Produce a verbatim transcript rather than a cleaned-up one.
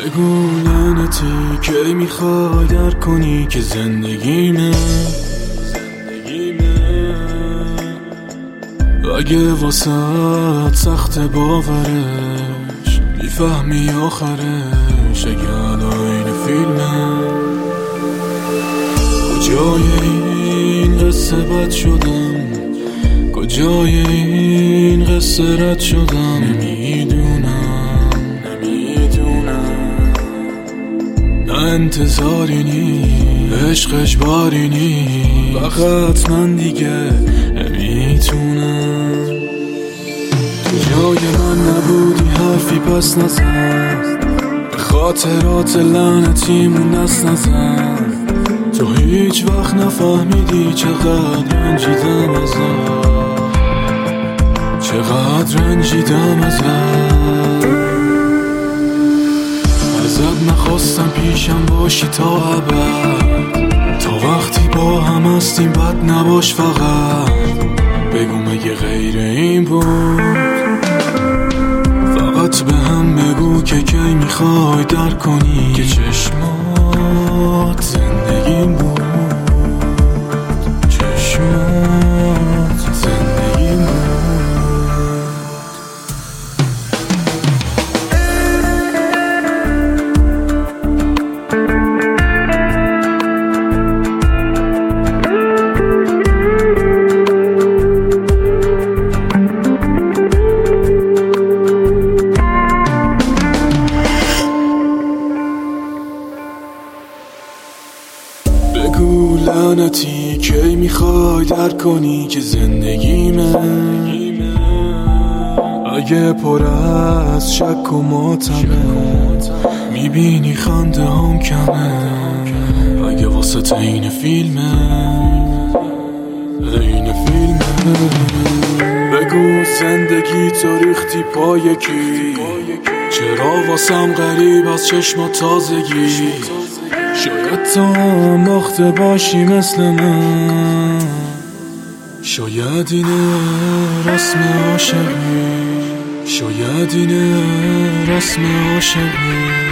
بگو لعنتی که میخوای درک کنی که زندگیمه اگه واسه سخت باورش میفهمی آخرش اگه این فیلمه کجای این قصه بد شدم کجای این قصه رد شدم نمیدونم نمیدونم نه انتظاری نی عشقش باری نی فقط من دیگه نمیتونم تو جای من نبودی حرفی پس نزن به خاطرات لعنتیمون دست نزن تو هیچ وقت نفهمیدی چقدر رنجیدم ازت چقدر رنجیدم ازت ازت نخواستم پیشم باشی تا ابد تا وقتی با هم هستیم بد نباش فقط بگو مگه غیر این بود فقط به هم بگو که کی میخوای درک کنی که چشمات زندگیم بود چشمات زندگیم بود بگو لعنتی کی میخوای درک کنی که زندگیمه اگه پر از شک و ماتمه میبینی خنده هم کمه اگه واسه این فیلمه این فیلمه بگو زندگی تو ریختی پای کی چرا واسم غریب از چشم تازگی شاید تو هم باخته باشی مثل من شاید اینه رسم عاشقی شاید اینه رسم عاشقی